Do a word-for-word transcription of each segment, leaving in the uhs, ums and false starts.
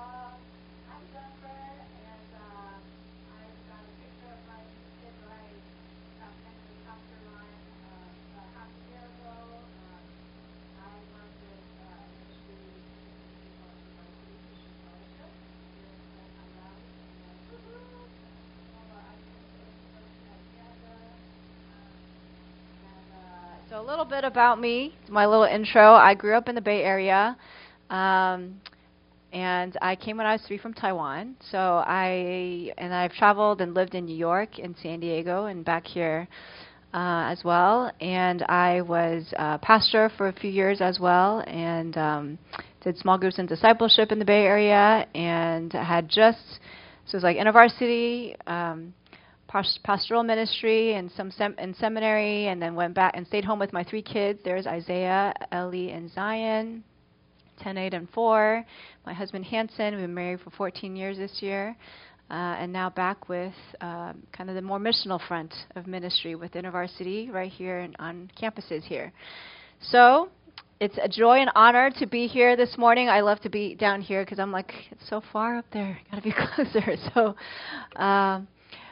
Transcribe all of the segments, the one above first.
So a little bit about me, my little intro. I grew up in the Bay Area, um, and I came when I was three from Taiwan. So I and I've traveled and lived in New York and San Diego and back here uh, as well. And I was a pastor for a few years as well, and um, did small groups and discipleship in the Bay Area, and had just so it was like InterVarsity. Um, pastoral ministry and some sem- in seminary, and then went back and stayed home with my three kids. There's Isaiah, Ellie, and Zion, ten, eight, and four. My husband Hanson, we've been married for fourteen years this year, uh, and now back with um, kind of the more missional front of ministry with InterVarsity right here and on campuses here. So it's a joy and honor to be here this morning. I love to be down here because I'm like, it's so far up there, got to be closer. So. Um,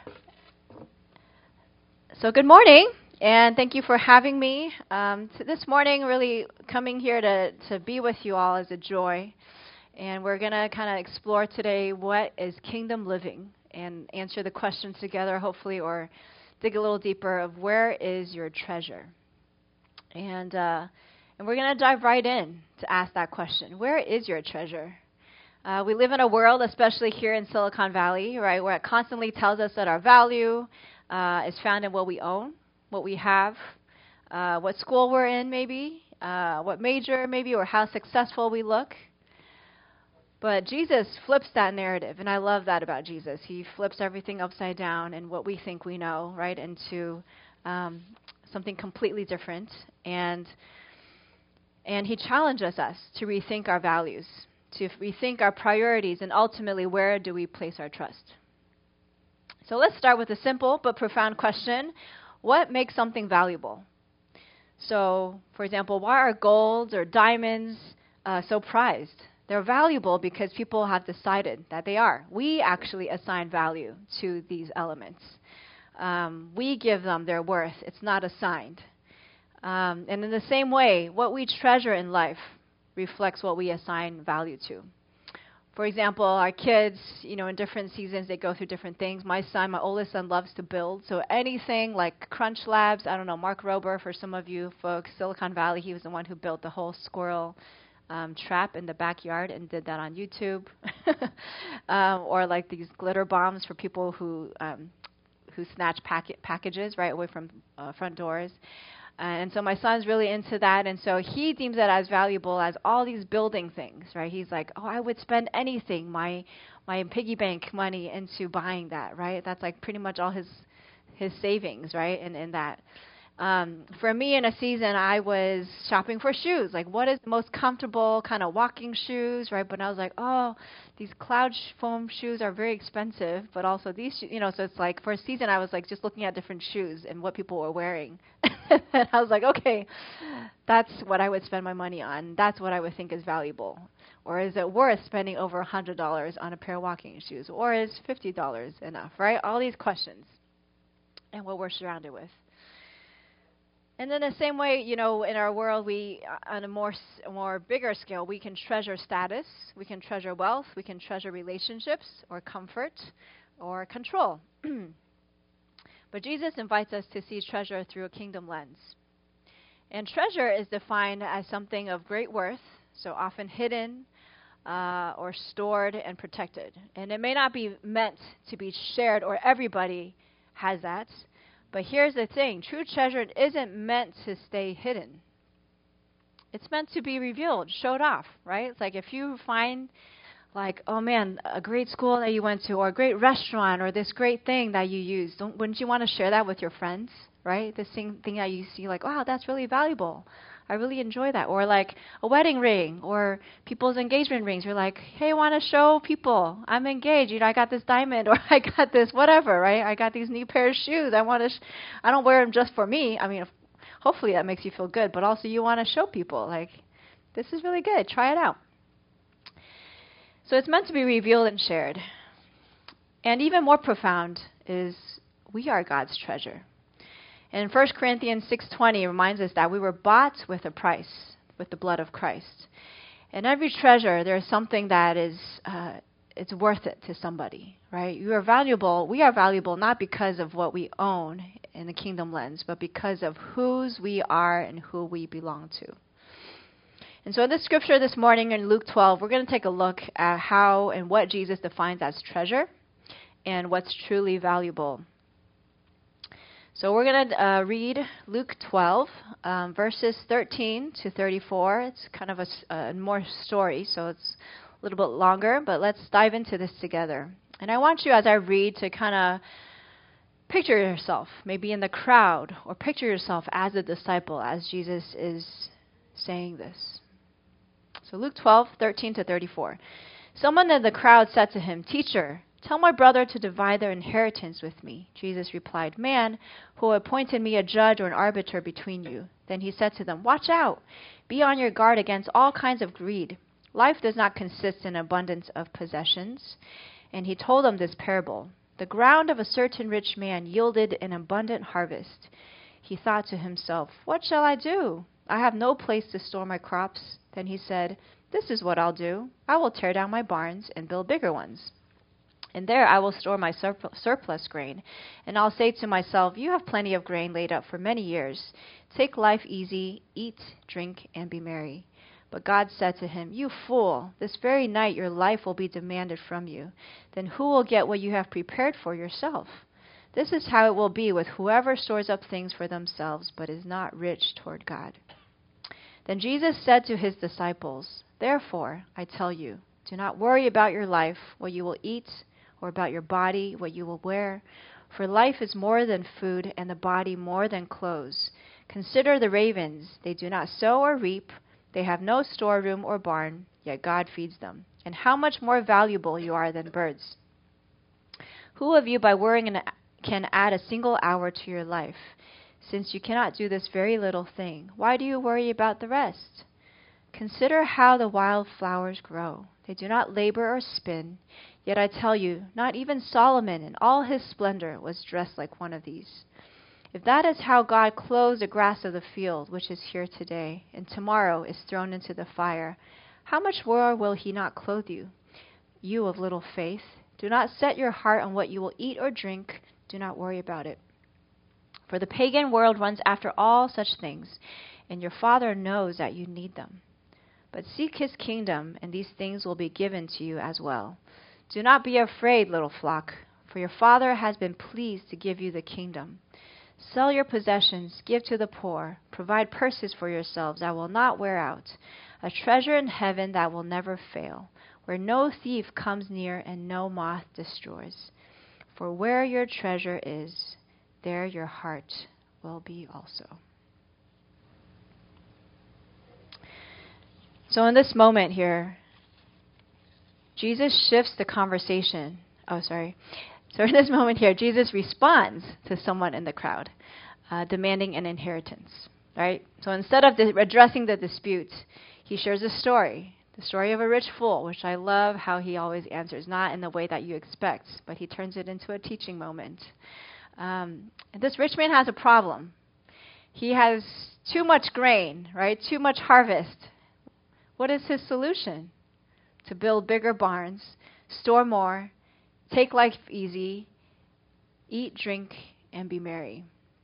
So good morning, and thank you for having me. Um, t- this morning, really coming here to, to be with you all is a joy. And we're going to kind of explore today what is kingdom living and answer the questions together, hopefully, or dig a little deeper of where is your treasure. And, uh, and we're going to dive right in to ask that question. Where is your treasure? Uh, we live in a world, especially here in Silicon Valley, right, where it constantly tells us that our value Uh, is found in what we own, what we have, uh, what school we're in maybe, uh, what major maybe, or how successful we look. But Jesus flips that narrative, and I love that about Jesus. He flips everything upside down and what we think we know, right, into um, something completely different. And and he challenges us to rethink our values, to rethink our priorities, and ultimately, where do we place our trust? So let's start with a simple but profound question. What makes something valuable? So, for example, why are golds or diamonds uh, so prized? They're valuable because people have decided that they are. We actually assign value to these elements. Um, we give them their worth. It's not assigned. Um, and in the same way, what we treasure in life reflects what we assign value to. For example, our kids, you know, in different seasons, they go through different things. My son, my oldest son, loves to build. So anything like Crunch Labs, I don't know, Mark Rober, for some of you folks, Silicon Valley, he was the one who built the whole squirrel um, trap in the backyard and did that on YouTube. um, or like these glitter bombs for people who um, who snatch packet packages right away from uh, front doors. And so my son's really into that, and so he deems that as valuable as all these building things, right? He's like, oh, I would spend anything, my my piggy bank money into buying that, right? That's like pretty much all his his savings, right? And in that. Um, for me, in a season, I was shopping for shoes. Like, what is the most comfortable kind of walking shoes, right? But I was like, oh, these cloud sh- foam shoes are very expensive, but also these, sho- you know, so it's like for a season, I was like just looking at different shoes and what people were wearing. And I was like, okay, that's what I would spend my money on. That's what I would think is valuable. Or is it worth spending over one hundred dollars on a pair of walking shoes? Or is fifty dollars enough, right? All these questions and what we're surrounded with. And then the same way, you know, in our world, we, uh, on a more, s- more bigger scale, we can treasure status, we can treasure wealth, we can treasure relationships or comfort or control. But Jesus invites us to see treasure through a kingdom lens. And treasure is defined as something of great worth, so often hidden uh, or stored and protected. And it may not be meant to be shared, or everybody has that. But here's the thing, true treasure isn't meant to stay hidden. It's meant to be revealed, showed off, right? It's like if you find, like, oh man, a great school that you went to, or a great restaurant, or this great thing that you use, don't, wouldn't you want to share that with your friends, right? This thing, thing that you see, like, wow, that's really valuable. I really enjoy that. Or like a wedding ring or people's engagement rings. You're like, hey, I want to show people I'm engaged. You know, I got this diamond or I got this whatever, right? I got these new pair of shoes. I want to. Sh- I don't wear them just for me. I mean, hopefully that makes you feel good. But also you want to show people, like, this is really good. Try it out. So it's meant to be revealed and shared. And even more profound is we are God's treasure. And First Corinthians six twenty reminds us that we were bought with a price, with the blood of Christ. And every treasure, there is something that is uh, it's worth it to somebody, right? You are valuable. We are valuable not because of what we own in the kingdom lens, but because of whose we are and who we belong to. And so in this scripture this morning in Luke twelve, we're going to take a look at how and what Jesus defines as treasure and what's truly valuable. So we're going to uh, read Luke twelve, um, verses thirteen to thirty-four. It's kind of a, a more story, so it's a little bit longer, but let's dive into this together. And I want you, as I read, to kind of picture yourself, maybe in the crowd, or picture yourself as a disciple as Jesus is saying this. So Luke twelve, thirteen to thirty-four. Someone in the crowd said to him, "Teacher, tell my brother to divide their inheritance with me." Jesus replied, "Man, who appointed me a judge or an arbiter between you?" Then he said to them, "Watch out. Be on your guard against all kinds of greed. Life does not consist in abundance of possessions." And he told them this parable. The ground of a certain rich man yielded an abundant harvest. He thought to himself, "What shall I do? I have no place to store my crops." Then he said, "This is what I'll do. I will tear down my barns and build bigger ones. And there I will store my surpl- surplus grain. And I'll say to myself, you have plenty of grain laid up for many years. Take life easy, eat, drink, and be merry." But God said to him, "You fool, this very night your life will be demanded from you. Then who will get what you have prepared for yourself? This is how it will be with whoever stores up things for themselves, but is not rich toward God." Then Jesus said to his disciples, "Therefore, I tell you, do not worry about your life, what you will eat, or about your body, what you will wear. For life is more than food, and the body more than clothes. Consider the ravens. They do not sow or reap. They have no storeroom or barn, yet God feeds them. And how much more valuable you are than birds. Who of you, by worrying, can add a single hour to your life? Since you cannot do this very little thing, why do you worry about the rest? Consider how the wild flowers grow. They do not labor or spin. Yet I tell you, not even Solomon in all his splendor was dressed like one of these. If that is how God clothes the grass of the field, which is here today, and tomorrow is thrown into the fire, how much more will he not clothe you? You of little faith, do not set your heart on what you will eat or drink. Do not worry about it. For the pagan world runs after all such things, and your Father knows that you need them. But seek his kingdom, and these things will be given to you as well. Do not be afraid, little flock, for your Father has been pleased to give you the kingdom. Sell your possessions, give to the poor, provide purses for yourselves that will not wear out, a treasure in heaven that will never fail, where no thief comes near and no moth destroys. For where your treasure is, there your heart will be also." So in this moment here, Jesus shifts the conversation. Oh, sorry. So in this moment here, Jesus responds to someone in the crowd, uh, demanding an inheritance, right? So instead of di- addressing the dispute, he shares a story, the story of a rich fool, which I love how he always answers, not in the way that you expect, but he turns it into a teaching moment. Um, and this rich man has a problem. He has too much grain, right? Too much harvest. What is his solution? To build bigger barns, store more, take life easy, eat, drink, and be merry.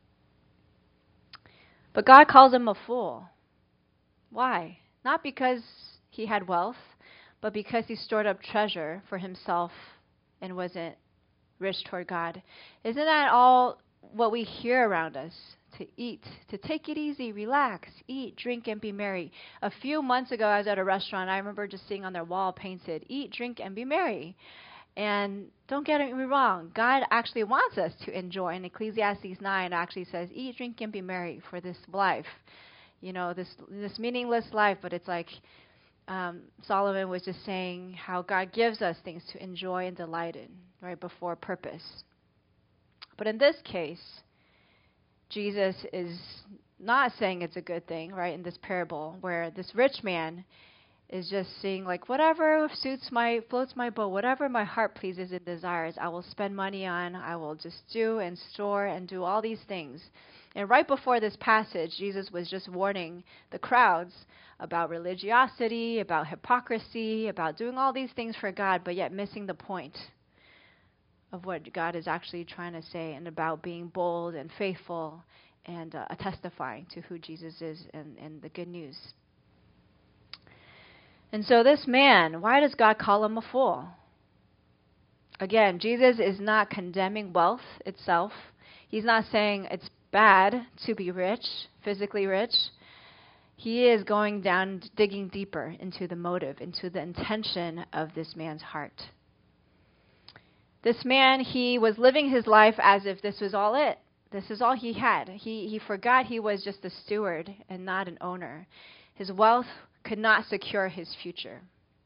But God calls him a fool. Why? Not because he had wealth, but because he stored up treasure for himself and wasn't rich toward God. Isn't that all what we hear around us? To eat, to take it easy, relax, eat, drink, and be merry. A few months ago, I was at a restaurant. I remember just seeing on their wall painted, "Eat, drink, and be merry." And don't get me wrong, God actually wants us to enjoy. And Ecclesiastes nine actually says, "Eat, drink, and be merry for this life." You know, this this meaningless life, but it's like um, Solomon was just saying how God gives us things to enjoy and delight in, right, before purpose. But in this case, Jesus is not saying it's a good thing, right, in this parable, where this rich man is just seeing like whatever suits my, floats my boat, whatever my heart pleases and desires, I will spend money on, I will just do and store and do all these things. And right before this passage, Jesus was just warning the crowds about religiosity, about hypocrisy, about doing all these things for God, but yet missing the point of what God is actually trying to say, and about being bold and faithful and uh, testifying to who Jesus is and, and the good news. And so this man, why does God call him a fool? Again, Jesus is not condemning wealth itself. He's not saying it's bad to be rich, physically rich. He is going down, digging deeper into the motive, into the intention of this man's heart. This man, he was living his life as if this was all it. This is all he had. He, he forgot he was just a steward and not an owner. His wealth could not secure his future.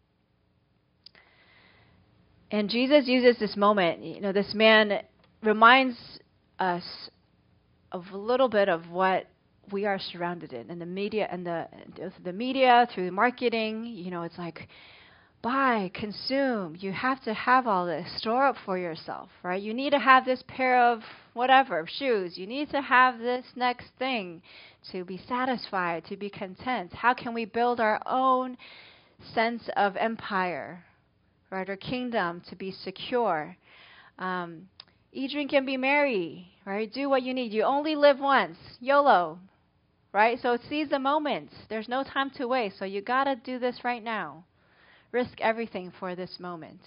And Jesus uses this moment, you know, this man reminds us of a little bit of what we are surrounded in, and the media, and the the media through marketing. You know, it's like, buy, consume. You have to have all this. Store up for yourself, right? You need to have this pair of whatever shoes. You need to have this next thing to be satisfied, to be content. How can we build our own sense of empire, right? Or kingdom to be secure. Um, eat, drink, and be merry, right? Do what you need. You only live once. YOLO, right? So seize the moment. There's no time to waste. So you got to do this right now. Risk everything for this moment.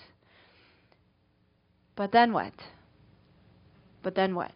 But then what? But then what?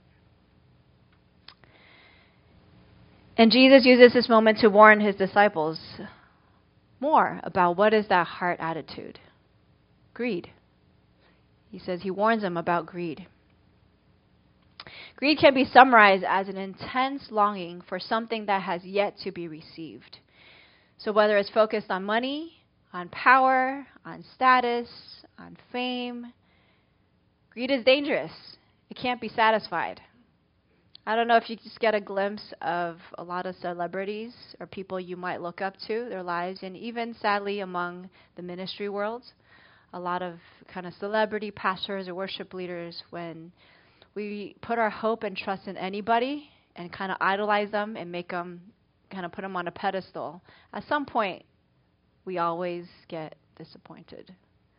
And Jesus uses this moment to warn his disciples more about what is that heart attitude. Greed. He says he warns them about greed. Greed can be summarized as an intense longing for something that has yet to be received. So whether it's focused on money, on power, on status, on fame, greed is dangerous. It can't be satisfied. I don't know if you just get a glimpse of a lot of celebrities or people you might look up to, their lives, and even sadly among the ministry world, a lot of kind of celebrity pastors or worship leaders, when we put our hope and trust in anybody and kind of idolize them and make them, kind of put them on a pedestal, at some point we always get disappointed.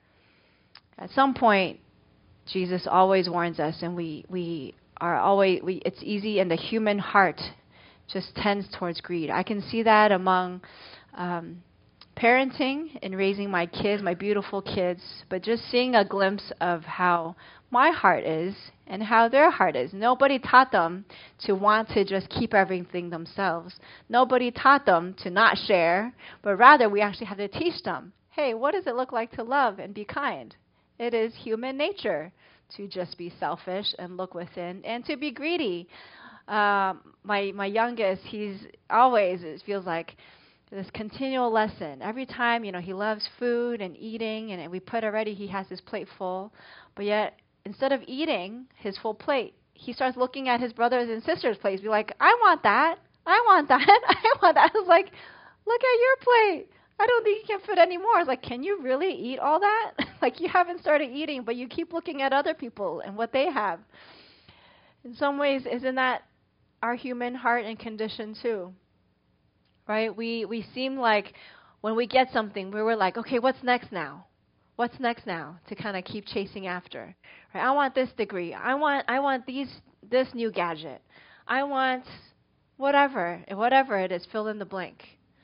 At some point, Jesus always warns us, and we we are always, we, it's easy, and the human heart just tends towards greed. I can see that among um, parenting and raising my kids, my beautiful kids, but just seeing a glimpse of how my heart is and how their heart is. Nobody taught them to want to just keep everything themselves. Nobody taught them to not share, but rather we actually have to teach them, hey, what does it look like to love and be kind? It is human nature to just be selfish and look within and to be greedy. Um, my my youngest, he's always, it feels like, this continual lesson. Every time, you know, he loves food and eating, and we put already, he has his plate full, but yet instead of eating his full plate, he starts looking at his brothers and sisters' plates, be like, I want that, I want that, I want that. I was like, look at your plate. I don't think you can fit any more. I was like, can you really eat all that? Like, you haven't started eating, but you keep looking at other people and what they have. In some ways, isn't that our human heart and condition too? Right? We we seem like when we get something, we were like, okay, what's next now? What's next now? To kind of keep chasing after. Right? I want this degree. I want I want these this new gadget. I want whatever, whatever it is, fill in the blank.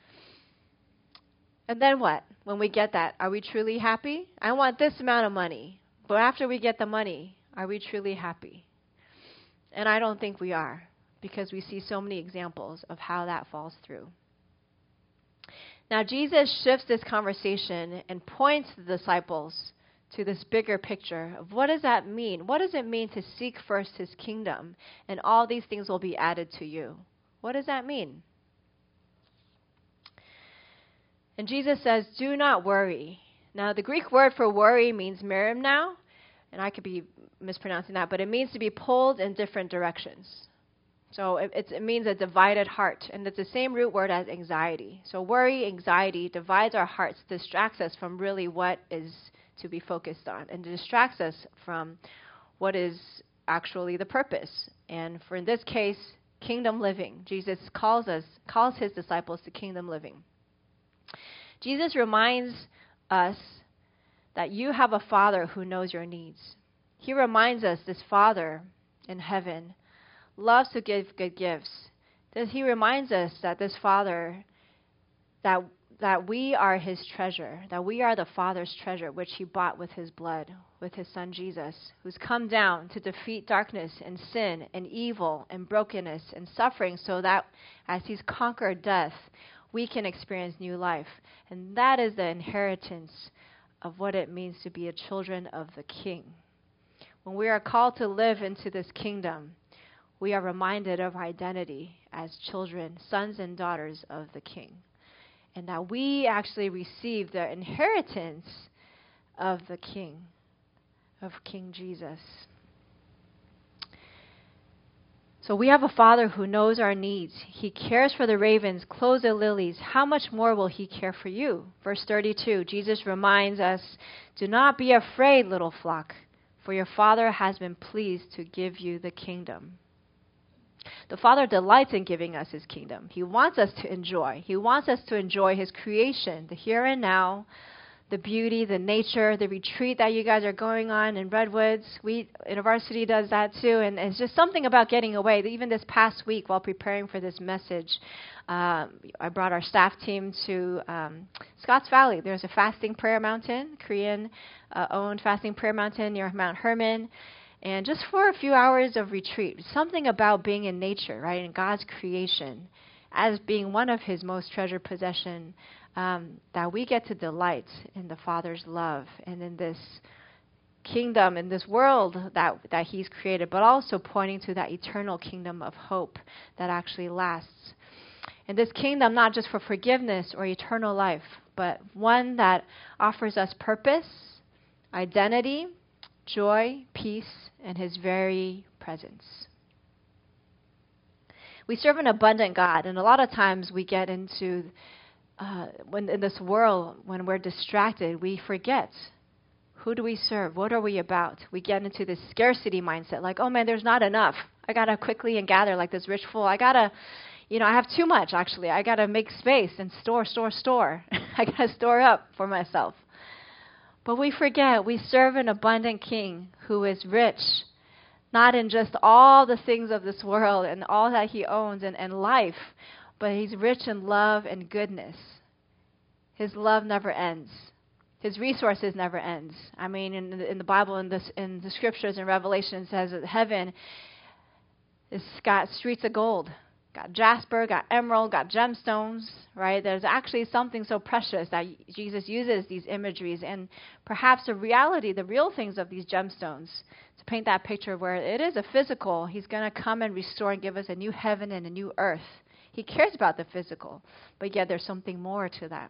And then what? When we get that, are we truly happy? I want this amount of money. But after we get the money, are we truly happy? And I don't think we are, because we see so many examples of how that falls through. Now, Jesus shifts this conversation and points the disciples to this bigger picture of what does that mean? What does it mean to seek first his kingdom, and all these things will be added to you? What does that mean? And Jesus says, do not worry. Now, the Greek word for worry means merimnao, and I could be mispronouncing that, but it means to be pulled in different directions. So it, it's, it means a divided heart. And it's the same root word as anxiety. So worry, anxiety divides our hearts, distracts us from really what is to be focused on, and distracts us from what is actually the purpose. And for in this case, kingdom living. Jesus calls us, calls his disciples to kingdom living. Jesus reminds us that you have a Father who knows your needs. He reminds us this Father in heaven loves to give good gifts. That he reminds us that this Father, that that we are his treasure, that we are the Father's treasure, which he bought with his blood, with his Son Jesus, who's come down to defeat darkness and sin and evil and brokenness and suffering, so that as he's conquered death, we can experience new life. And that is the inheritance of what it means to be a children of the King. When we are called to live into this kingdom, we are reminded of our identity as children, sons and daughters of the King. And that we actually receive the inheritance of the King, of King Jesus. So we have a Father who knows our needs. He cares for the ravens, clothes the lilies. How much more will he care for you? Verse thirty-two, Jesus reminds us, do not be afraid, little flock, for your Father has been pleased to give you the kingdom. The Father delights in giving us his kingdom. He wants us to enjoy. He wants us to enjoy his creation, the here and now, the beauty, the nature, the retreat that you guys are going on in Redwoods. We, InterVarsity does that too. And it's just something about getting away. Even this past week while preparing for this message, um, I brought our staff team to um, Scotts Valley. There's a fasting prayer mountain, Korean-owned uh, fasting prayer mountain near Mount Hermon. And just for a few hours of retreat, something about being in nature, right, in God's creation, as being one of his most treasured possession, um, that we get to delight in the Father's love and in this kingdom, in this world that, that he's created, but also pointing to that eternal kingdom of hope that actually lasts. And this kingdom, not just for forgiveness or eternal life, but one that offers us purpose, identity, joy, peace, and his very presence. We serve an abundant God, and a lot of times we get into, uh, when in this world, when we're distracted, we forget. Who do we serve? What are we about? We get into this scarcity mindset, like, oh man, there's not enough. I got to quickly and gather like this rich fool. I got to, you know, I have too much, actually. I got to make space and store, store, store. I got to store up for myself. But we forget we serve an abundant King who is rich, not in just all the things of this world and all that he owns and, and life, but he's rich in love and goodness. His love never ends. His resources never ends. I mean, in the, in the Bible, in, this, in the scriptures and Revelation, it says that heaven has got streets of gold. Got jasper, got emerald, got gemstones, right? There's actually something so precious that Jesus uses these imageries and perhaps the reality, the real things of these gemstones to paint that picture where it is a physical. He's going to come and restore and give us a new heaven and a new earth. He cares about the physical, but yet there's something more to that.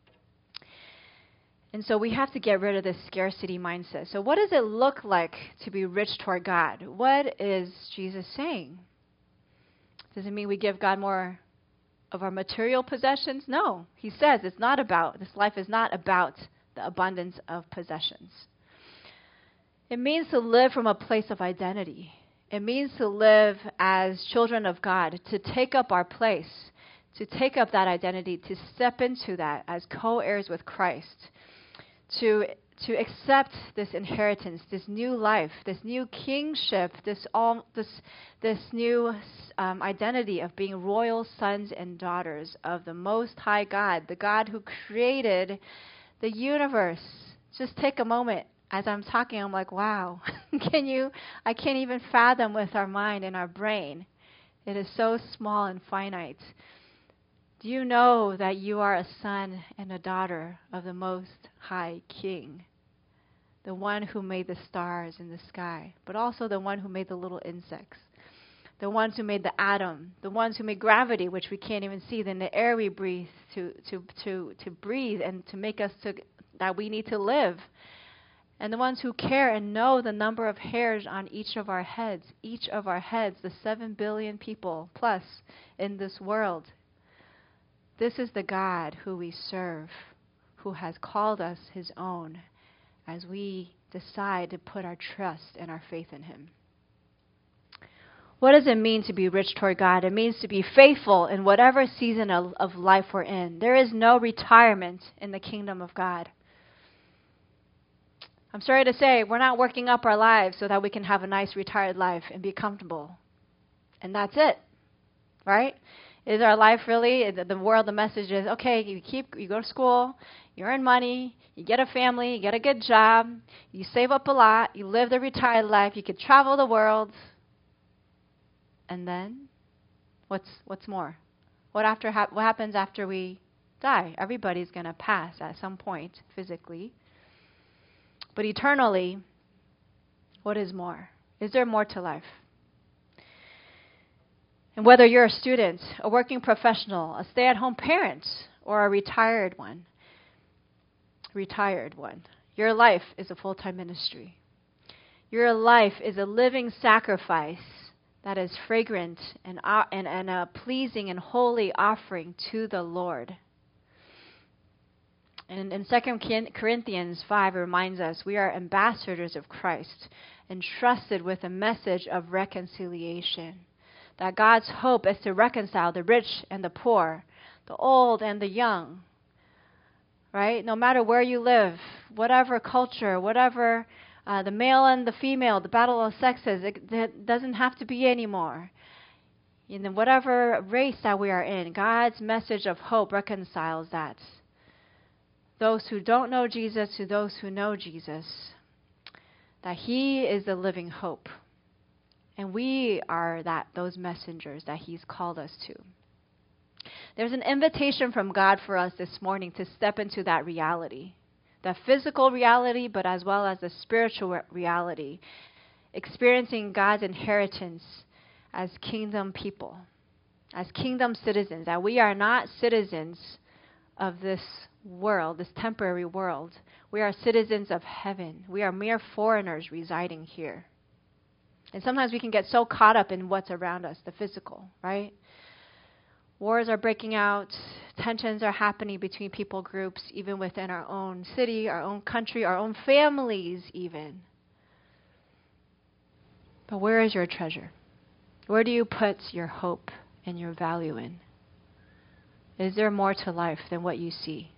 And so we have to get rid of this scarcity mindset. So what does it look like to be rich toward God? What is Jesus saying? Does it mean we give God more of our material possessions? No. He says it's not about, this life is not about the abundance of possessions. It means to live from a place of identity. It means to live as children of God, to take up our place, to take up that identity, to step into that as co-heirs with Christ, to to accept this inheritance, this new life, this new kingship, this all this this new um, identity of being royal sons and daughters of the Most High God, the God who created the universe. Just take a moment. As I'm talking, I'm like, wow, can you, I can't even fathom with our mind and our brain. It is so small and finite. Do you know that you are a son and a daughter of the Most High King? The one who made the stars in the sky, but also the one who made the little insects. The ones who made the atom, the ones who made gravity, which we can't even see, then the air we breathe to, to, to, to breathe and to make us to, that we need to live. and the ones who care and know the number of hairs on each of our heads, each of our heads, the seven billion people plus in this world. This is the God who we serve, who has called us his own as we decide to put our trust and our faith in him. What does it mean to be rich toward God? It means to be faithful in whatever season of, of life we're in. There is no retirement in the kingdom of God. I'm sorry to say, we're not working up our lives so that we can have a nice retired life and be comfortable. And that's it, right? Is our life really, the, the world, the message is, okay, you keep, you go to school, you earn money, you get a family, you get a good job, you save up a lot, you live the retired life, you could travel the world. And then, what's what's more? What after ha- what happens after we die? Everybody's going to pass at some point physically. But eternally, what is more? Is there more to life? And whether you're a student, a working professional, a stay-at-home parent, or a retired one, retired one, your life is a full-time ministry. Your life is a living sacrifice that is fragrant and, uh, and, and a pleasing and holy offering to the Lord. And in Second Corinthians five, it reminds us we are ambassadors of Christ, entrusted with a message of reconciliation. That God's hope is to reconcile the rich and the poor, the old and the young. Right? No matter where you live, whatever culture, whatever uh, the male and the female, the battle of sexes, it, it doesn't have to be anymore. In whatever race that we are in, God's message of hope reconciles that. Those who don't know Jesus to those who know Jesus, that he is the living hope. And we are that those messengers that he's called us to. There's an invitation from God for us this morning to step into that reality. The physical reality, but as well as the spiritual reality. Experiencing God's inheritance as kingdom people, as kingdom citizens. That we are not citizens of this world, this temporary world. We are citizens of heaven. We are mere foreigners residing here. And sometimes we can get so caught up in what's around us, the physical, right? Wars are breaking out. Tensions are happening between people groups, even within our own city, our own country, our own families even. But where is your treasure? Where do you put your hope and your value in? Is there more to life than what you see?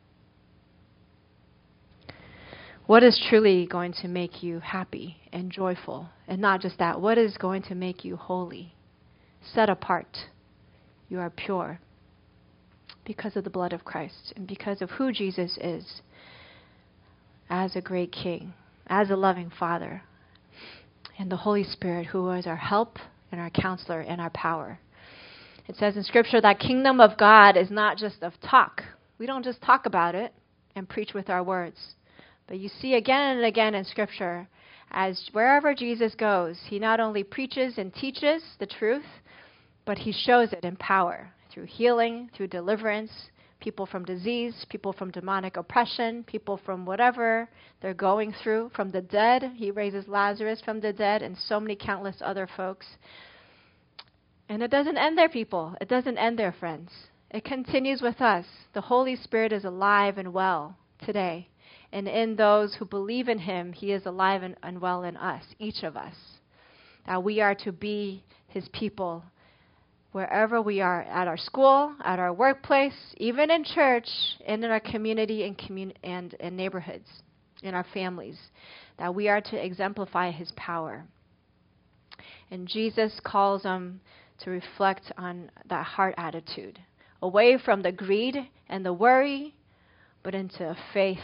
What is truly going to make you happy and joyful? And not just that, what is going to make you holy, set apart? You are pure because of the blood of Christ and because of who Jesus is as a great King, as a loving Father, and the Holy Spirit who is our help and our counselor and our power. It says in Scripture that kingdom of God is not just of talk. We don't just talk about it and preach with our words. But you see again and again in Scripture, as wherever Jesus goes, he not only preaches and teaches the truth, but he shows it in power through healing, through deliverance, people from disease, people from demonic oppression, people from whatever they're going through, from the dead. He raises Lazarus from the dead and so many countless other folks. And it doesn't end there, people. It doesn't end there, friends. It continues with us. The Holy Spirit is alive and well today. And in those who believe in him, he is alive and, and well in us, each of us. That we are to be his people wherever we are, at our school, at our workplace, even in church, and in our community and, commun- and, and neighborhoods, in our families. That we are to exemplify his power. And Jesus calls them to reflect on that heart attitude. Away from the greed and the worry, but into a faith,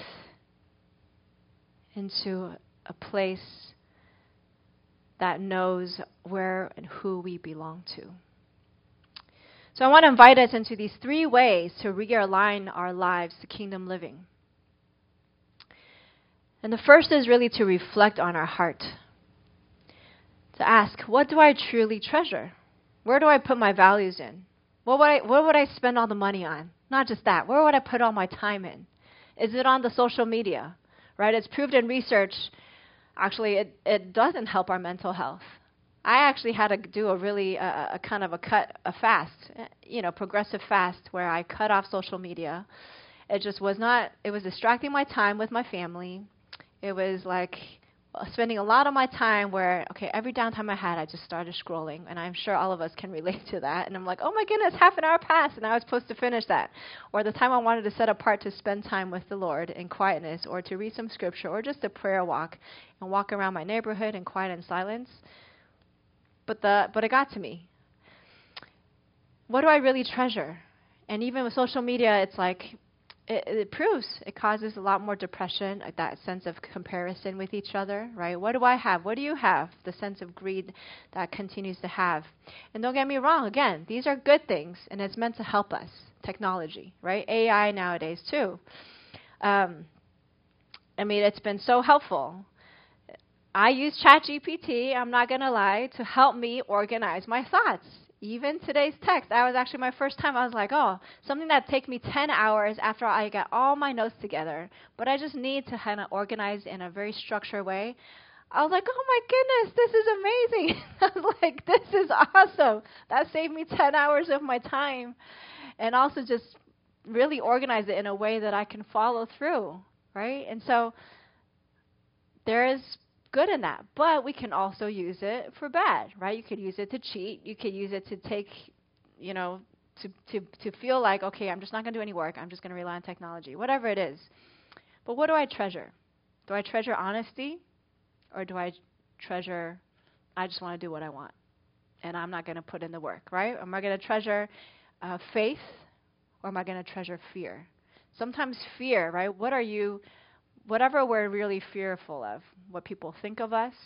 into a place that knows where and who we belong to. So I want to invite us into these three ways to realign our lives to kingdom living. And the first is really to reflect on our heart. To ask, what do I truly treasure? Where do I put my values in? What would I, what would I spend all the money on? Not just that. Where would I put all my time in? Is it on the social media? right? It's proved in research, actually, it, it doesn't help our mental health. I actually had to do a really, uh, a kind of a cut, a fast, you know, progressive fast where I cut off social media. It just was not, it was distracting my time with my family. It was like spending a lot of my time where, okay, every downtime I had, I just started scrolling. And I'm sure all of us can relate to that. And I'm like, oh my goodness, half an hour passed and I was supposed to finish that. Or the time I wanted to set apart to spend time with the Lord in quietness or to read some scripture or just a prayer walk and walk around my neighborhood in quiet and silence. But the but it got to me. What do I really treasure? And even with social media, it's like, It, it proves it causes a lot more depression, like that sense of comparison with each other, right? What do I have? What do you have? The sense of greed that continues to have. And don't get me wrong, again, these are good things, and it's meant to help us. Technology, right? A I nowadays, too. Um, I mean, it's been so helpful. I use ChatGPT, I'm not going to lie, to help me organize my thoughts. Even today's text, I was actually my first time, I was like, oh, something that takes me ten hours after I get all my notes together, but I just need to kind of organize in a very structured way. I was like, oh my goodness, this is amazing. I was like, this is awesome. That saved me ten hours of my time. And also just really organize it in a way that I can follow through, right? And so there is good in that, but we can also use it for bad, right? You could use it to cheat. You could use it to take, you know, to to to feel like, okay, I'm just not going to do any work. I'm just going to rely on technology, whatever it is. But what do I treasure? Do I treasure honesty, or do I treasure, I just want to do what I want, and I'm not going to put in the work, right? Am I going to treasure uh, faith, or am I going to treasure fear? Sometimes fear, right? What are you Whatever we're really fearful of, what people think of us,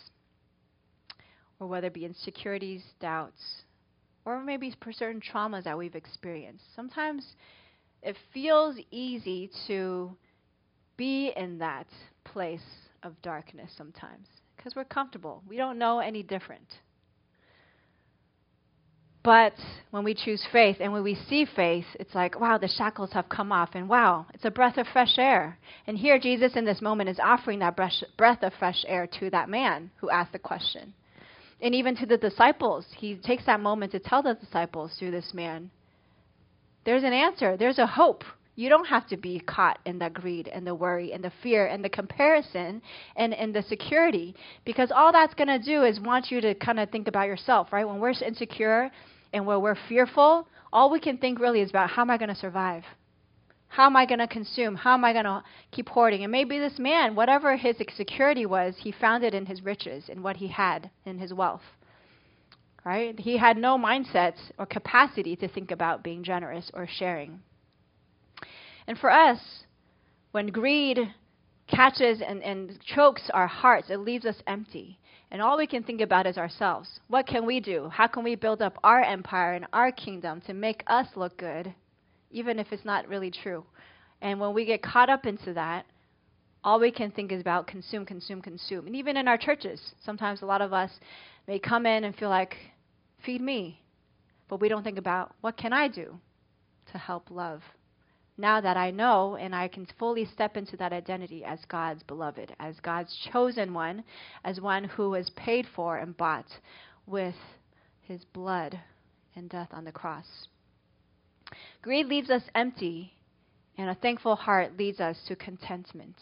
or whether it be insecurities, doubts, or maybe for certain traumas that we've experienced. Sometimes it feels easy to be in that place of darkness sometimes because we're comfortable. We don't know any different. But when we choose faith and when we see faith, it's like, wow, the shackles have come off. And wow, it's a breath of fresh air. And here Jesus in this moment is offering that breath of fresh air to that man who asked the question. And even to the disciples, he takes that moment to tell the disciples through this man, there's an answer. There's a hope. You don't have to be caught in the greed and the worry and the fear and the comparison and, and the security, because all that's going to do is want you to kind of think about yourself, right? When we're insecure and when we're fearful, all we can think really is about how am I going to survive? How am I going to consume? How am I going to keep hoarding? And maybe this man, whatever his security was, he found it in his riches, in what he had, in his wealth. Right? He had no mindset or capacity to think about being generous or sharing. And for us, when greed catches and, and chokes our hearts, it leaves us empty. And all we can think about is ourselves. What can we do? How can we build up our empire and our kingdom to make us look good, even if it's not really true? And when we get caught up into that, all we can think is about consume, consume, consume. And even in our churches, sometimes a lot of us may come in and feel like, feed me. But we don't think about, what can I do to help love? Now that I know and I can fully step into that identity as God's beloved, as God's chosen one, as one who was paid for and bought with his blood and death on the cross. Greed leaves us empty, and a thankful heart leads us to contentment.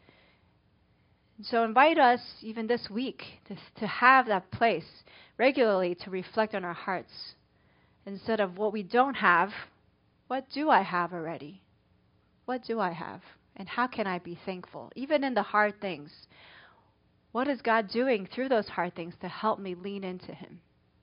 So invite us even this week to, to have that place regularly to reflect on our hearts. Instead of what we don't have, what do I have already? What do I have? And how can I be thankful? Even in the hard things, what is God doing through those hard things to help me lean into him?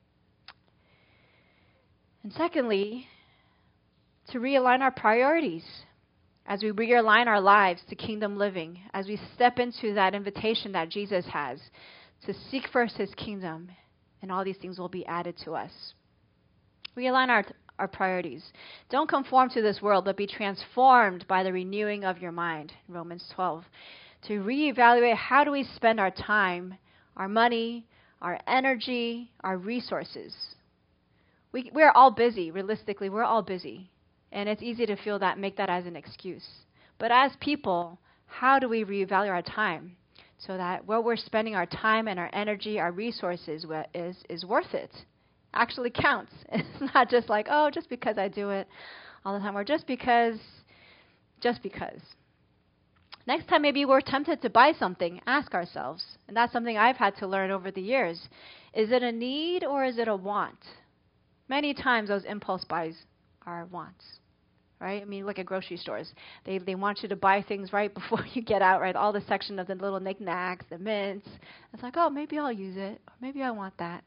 And secondly, to realign our priorities as we realign our lives to kingdom living, as we step into that invitation that Jesus has to seek first his kingdom, and all these things will be added to us. Realign our our priorities. Don't conform to this world, but be transformed by the renewing of your mind, Romans twelve. To reevaluate, how do we spend our time, our money, our energy, our resources? We, we're all busy, realistically, we're all busy. And it's easy to feel that, make that as an excuse. But as people, how do we reevaluate our time so that what we're spending our time and our energy, our resources with is, is worth it, actually counts. It's not just like, oh, just because I do it all the time, or just because, just because. Next time maybe we're tempted to buy something, ask ourselves, and that's something I've had to learn over the years. Is it a need or is it a want? Many times those impulse buys are wants, right? I mean, look at grocery stores. They they want you to buy things right before you get out, right? All the section of the little knickknacks, the mints. It's like, oh, maybe I'll use it, or maybe I want that.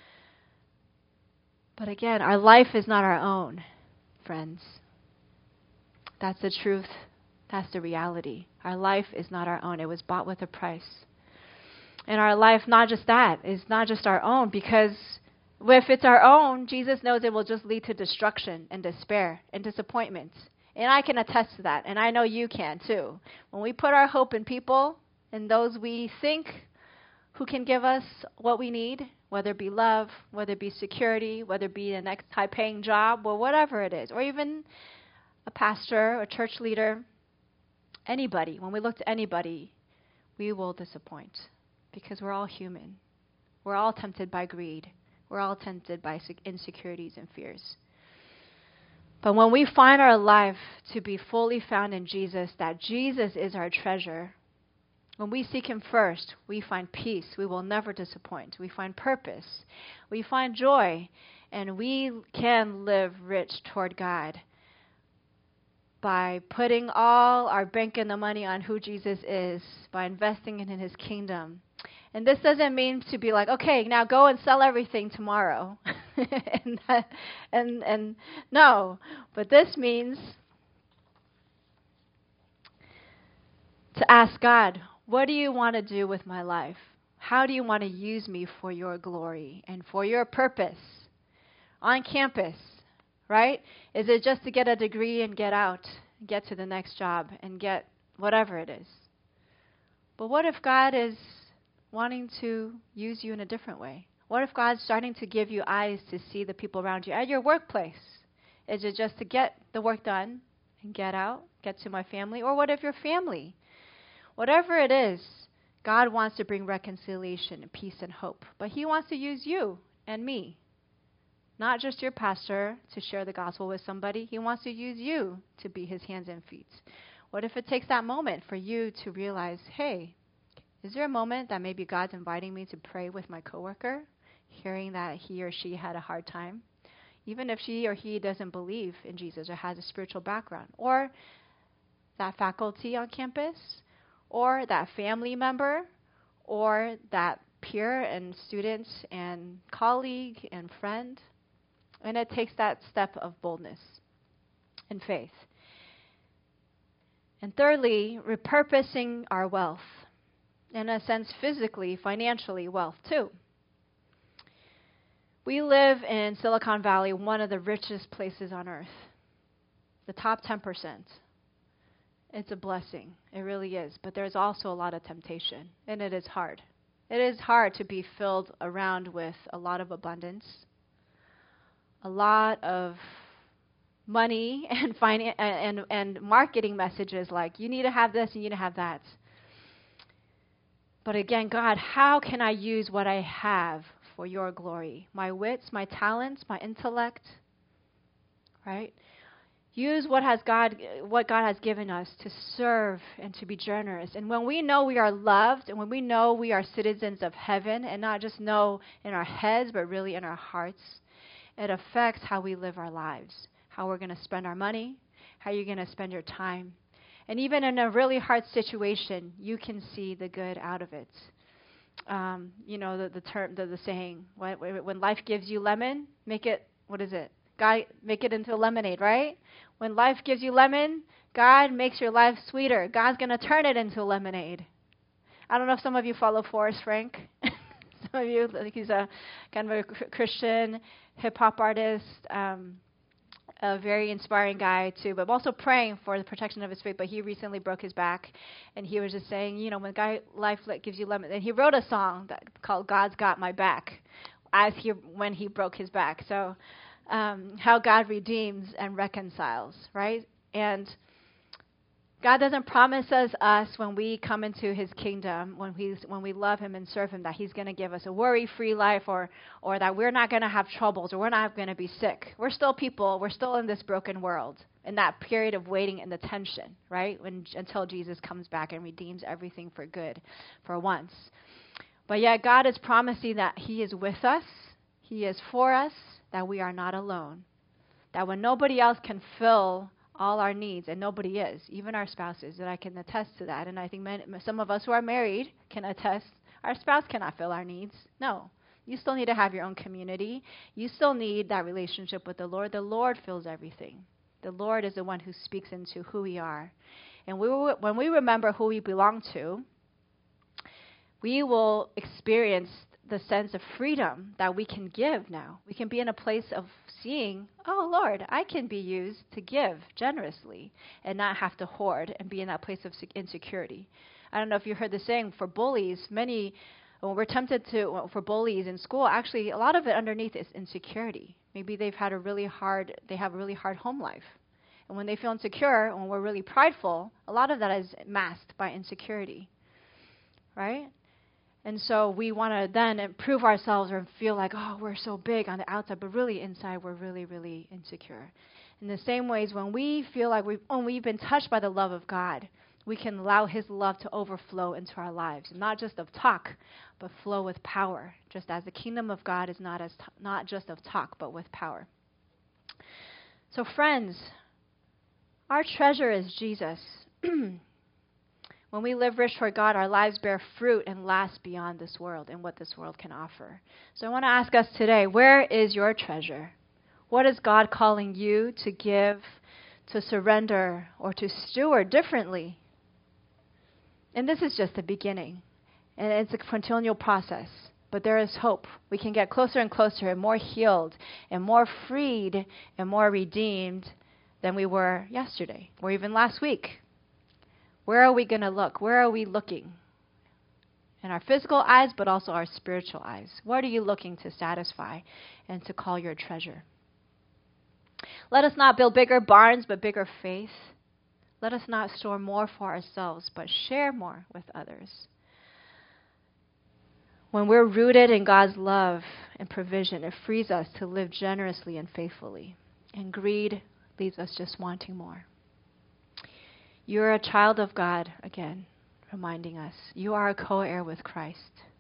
But again, our life is not our own, friends. That's the truth. That's the reality. Our life is not our own. It was bought with a price. And our life, not just that, is not just our own, because if it's our own, Jesus knows it will just lead to destruction and despair and disappointment. And I can attest to that, and I know you can too. When we put our hope in people and those we think who can give us what we need, whether it be love, whether it be security, whether it be the next high-paying job, or whatever it is, or even a pastor, a church leader, anybody, when we look to anybody, we will disappoint because we're all human. We're all tempted by greed. We're all tempted by insecurities and fears. But when we find our life to be fully found in Jesus, that Jesus is our treasure, when we seek Him first, we find peace. We will never disappoint. We find purpose. We find joy. And we can live rich toward God by putting all our bank and the money on who Jesus is, by investing in His kingdom. And this doesn't mean to be like, okay, now go and sell everything tomorrow. and, that, and and no, but this means to ask God, what do you want to do with my life? How do you want to use me for your glory and for your purpose on campus? Right? Is it just to get a degree and get out, get to the next job, and get whatever it is? But what if God is wanting to use you in a different way? What if God's starting to give you eyes to see the people around you at your workplace? Is it just to get the work done and get out, get to my family? Or what if your family? Whatever it is, God wants to bring reconciliation and peace and hope. But He wants to use you and me. Not just your pastor to share the gospel with somebody. He wants to use you to be His hands and feet. What if it takes that moment for you to realize, hey, is there a moment that maybe God's inviting me to pray with my coworker, hearing that he or she had a hard time, even if she or he doesn't believe in Jesus or has a spiritual background, or that faculty on campus, or that family member, or that peer and student and colleague and friend. And it takes that step of boldness and faith. And thirdly, repurposing our wealth. In a sense, physically, financially, wealth too. We live in Silicon Valley, one of the richest places on earth. The top ten percent. It's a blessing. It really is. But there's also a lot of temptation, and it is hard. It is hard to be filled around with a lot of abundance, a lot of money and finan- and and marketing messages like, you need to have this and you need to have that. But again, God, how can I use what I have for your glory? My wits, my talents, my intellect, right? Use what has God, what God has given us to serve and to be generous. And when we know we are loved, and when we know we are citizens of heaven, and not just know in our heads, but really in our hearts, it affects how we live our lives, how we're going to spend our money, how you're going to spend your time. And even in a really hard situation, you can see the good out of it. Um, you know, the, the term, the, the saying, when, when life gives you lemon, make it, what is it? God, make it into a lemonade, right? When life gives you lemon, God makes your life sweeter. God's going to turn it into a lemonade. I don't know if some of you follow Forrest Frank. Some of you, like he's a kind of a Christian hip-hop artist, um, a very inspiring guy too, but I'm also praying for the protection of his faith. But he recently broke his back, and he was just saying, you know, when God, life gives you lemon, and he wrote a song that called "God's Got My Back," as he when he broke his back. So, um, how God redeems and reconciles, right? And God doesn't promise us, us when we come into his kingdom, when we, when we love him and serve him, that he's going to give us a worry-free life, or, or that we're not going to have troubles, or we're not going to be sick. We're still people. We're still in this broken world, in that period of waiting and the tension, right, when, until Jesus comes back and redeems everything for good for once. But yet God is promising that he is with us, he is for us, that we are not alone, that when nobody else can fill all our needs, and nobody is, even our spouses, and I can attest to that. And I think many, some of us who are married can attest, our spouse cannot fill our needs. No. You still need to have your own community. You still need that relationship with the Lord. The Lord fills everything. The Lord is the one who speaks into who we are. And we will, when we remember who we belong to, we will experience the sense of freedom that we can give now. We can be in a place of seeing, oh, Lord, I can be used to give generously and not have to hoard and be in that place of insecurity. I don't know if you heard the saying, for bullies, many, when we're tempted to, well, for bullies in school, actually a lot of it underneath is insecurity. Maybe they've had a really hard, they have a really hard home life. And when they feel insecure, when we're really prideful, a lot of that is masked by insecurity, right? And so we want to then improve ourselves or feel like, oh, we're so big on the outside, but really inside we're really, really insecure. In the same ways, when we feel like we've, when we've been touched by the love of God, we can allow his love to overflow into our lives, not just of talk, but flow with power, just as the kingdom of God is not, as t- not just of talk, but with power. So friends, our treasure is Jesus. When we live rich for God, our lives bear fruit and last beyond this world and what this world can offer. So I want to ask us today, where is your treasure? What is God calling you to give, to surrender, or to steward differently? And this is just the beginning. And it's a continual process. But there is hope. We can get closer and closer and more healed and more freed and more redeemed than we were yesterday or even last week. Where are we going to look? Where are we looking? In our physical eyes, but also our spiritual eyes. What are you looking to satisfy and to call your treasure? Let us not build bigger barns, but bigger faith. Let us not store more for ourselves, but share more with others. When we're rooted in God's love and provision, it frees us to live generously and faithfully. And greed leaves us just wanting more. You're a child of God, again, reminding us. You are a co-heir with Christ.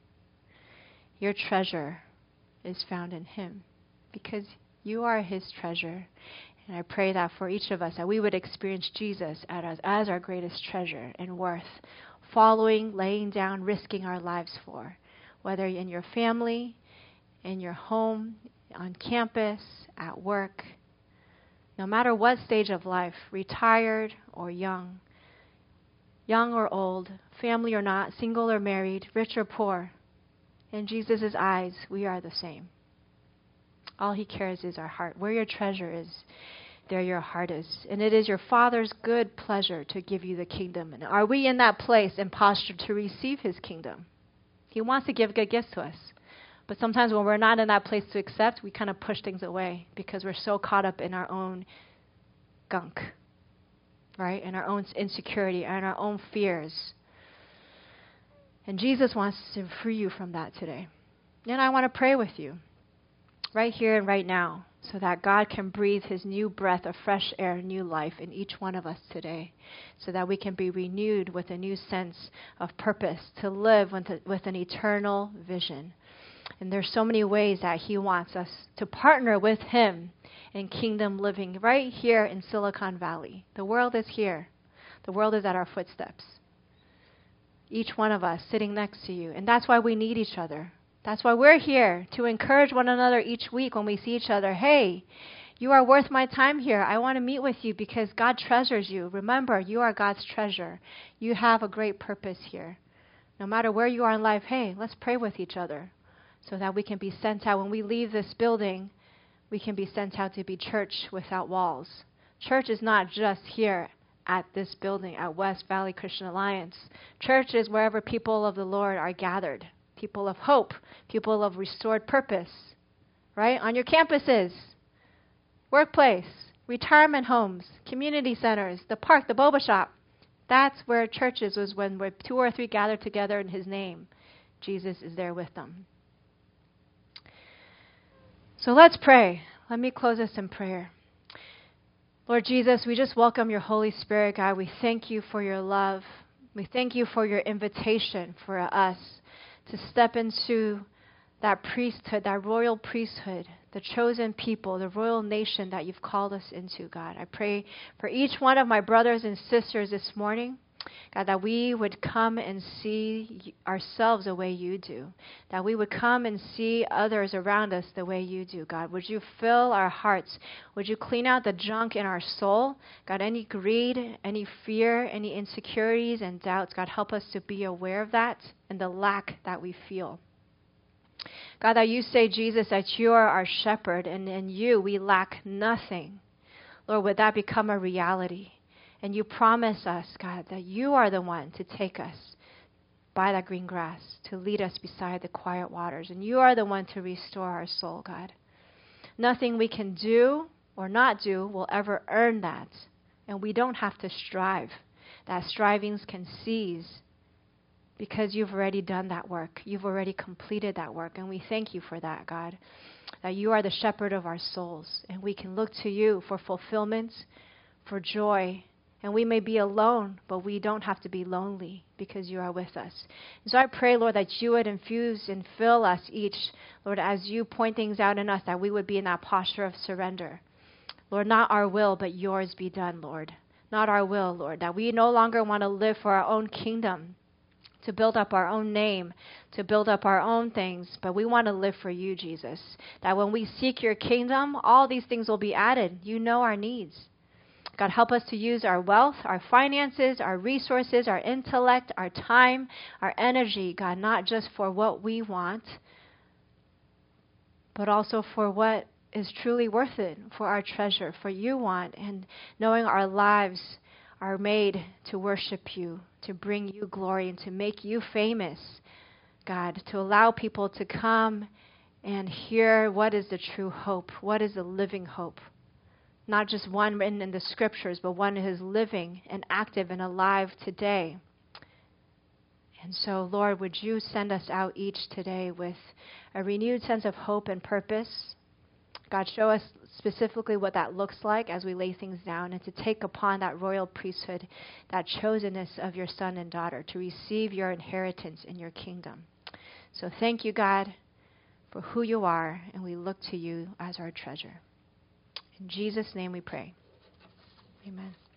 Your treasure is found in him because you are his treasure. And I pray that for each of us, that we would experience Jesus as, as our greatest treasure and worth, following, laying down, risking our lives for, whether in your family, in your home, on campus, at work. No matter what stage of life, retired or young, young or old, family or not, single or married, rich or poor, in Jesus' eyes, we are the same. All he cares is our heart. Where your treasure is, there your heart is. And it is your Father's good pleasure to give you the kingdom. And are we in that place and posture to receive his kingdom? He wants to give good gifts to us. But sometimes when we're not in that place to accept, we kind of push things away because we're so caught up in our own gunk, right? In our own insecurity and our own fears. And Jesus wants to free you from that today. And I want to pray with you right here and right now so that God can breathe his new breath of fresh air, new life in each one of us today so that we can be renewed with a new sense of purpose to live with, a, with an eternal vision. And there's so many ways that he wants us to partner with him in kingdom living right here in Silicon Valley. The world is here. The world is at our footsteps. Each one of us sitting next to you. And that's why we need each other. That's why we're here, to encourage one another each week when we see each other. Hey, you are worth my time here. I want to meet with you because God treasures you. Remember, you are God's treasure. You have a great purpose here. No matter where you are in life, hey, let's pray with each other so that we can be sent out. When we leave this building, we can be sent out to be church without walls. Church is not just here at this building at West Valley Christian Alliance. Church is wherever people of the Lord are gathered. People of hope, people of restored purpose, right? On your campuses, workplace, retirement homes, community centers, the park, the boba shop, That's where church is, was when where two or three gather together in his name. Jesus is there with them. So let's pray. Let me close this in prayer. Lord Jesus, we just welcome your Holy Spirit, God. We thank you for your love. We thank you for your invitation for us to step into that priesthood, that royal priesthood, the chosen people, the royal nation that you've called us into, God. I pray for each one of my brothers and sisters this morning, God, that we would come and see ourselves the way you do, that we would come and see others around us the way you do, God. Would you fill our hearts? Would you clean out the junk in our soul? God, any greed, any fear, any insecurities and doubts, God, help us to be aware of that and the lack that we feel. God, that you say, Jesus, that you are our shepherd, and in you we lack nothing. Lord, would that become a reality? And you promise us, God, that you are the one to take us by that green grass, to lead us beside the quiet waters. And you are the one to restore our soul, God. Nothing we can do or not do will ever earn that. And we don't have to strive. That strivings can cease because you've already done that work. You've already completed that work. And we thank you for that, God, that you are the shepherd of our souls. And we can look to you for fulfillment, for joy. And we may be alone, but we don't have to be lonely because you are with us. And so I pray, Lord, that you would infuse and fill us each, Lord, as you point things out in us, that we would be in that posture of surrender. Lord, not our will, but yours be done, Lord. Not our will, Lord, that we no longer want to live for our own kingdom, to build up our own name, to build up our own things, but we want to live for you, Jesus. That when we seek your kingdom, all these things will be added. You know our needs. God, help us to use our wealth, our finances, our resources, our intellect, our time, our energy, God, not just for what we want, but also for what is truly worth it, for our treasure, for you want, and knowing our lives are made to worship you, to bring you glory, and to make you famous, God, to allow people to come and hear what is the true hope, what is the living hope. Not just one written in the scriptures, but one that is living and active and alive today. And so, Lord, would you send us out each today with a renewed sense of hope and purpose? God, show us specifically what that looks like as we lay things down, and to take upon that royal priesthood, that chosenness of your son and daughter, to receive your inheritance in your kingdom. So thank you, God, for who you are, and we look to you as our treasure. In Jesus' name we pray. Amen.